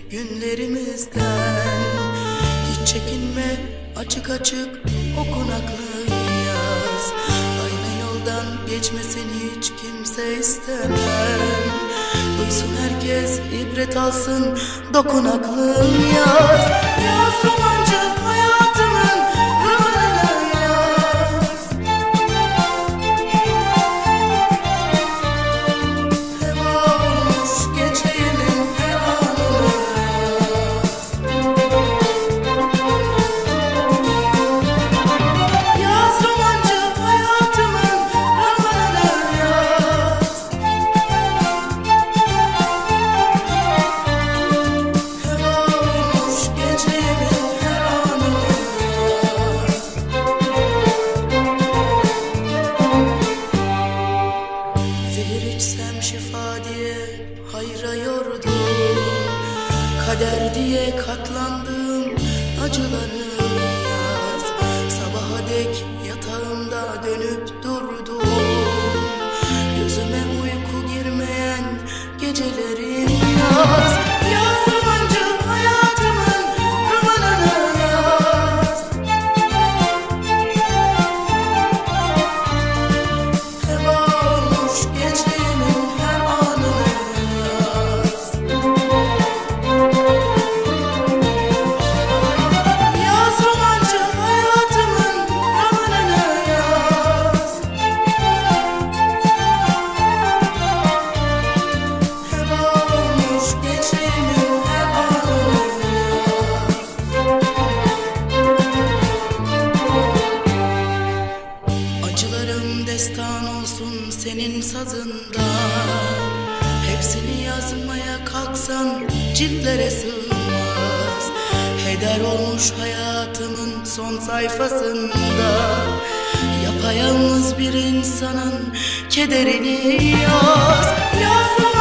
günlerimizden. Hiç çekinme, açık açık okunaklı yaz. Aynı yoldan geçmesini hiç kimse istemem. Duysun herkes, ibret alsın, dokunaklı yaz. Yaz romancı hayatımın romanını yaz. Heba olmuş geçeyenin her anını yaz. Yaz romancı hayatımın romanını yaz. Heba olmuş geçeyenin her anını yaz. Zehir içsem şifa diye hayra yordum. Kader diye katlandım acıları yaz. Sabaha dek yatağımda dönüp durdum. Gözüme uyku girmeyen geceleri yaz. Yaz romancı hayatımın romanını yaz. Heba olmuş geçeyenin her anını yaz. Yaz romancı hayatımın romanını yaz. Heba olmuş geçeyenin her anını yaz. Acılarım destan olsun senin sazında. Hepsini yazmaya kalksan ciltlere sığmaz. Heder olmuş hayatımın son sayfasında. Yapayalnız bir insanın kederini yaz. Yaz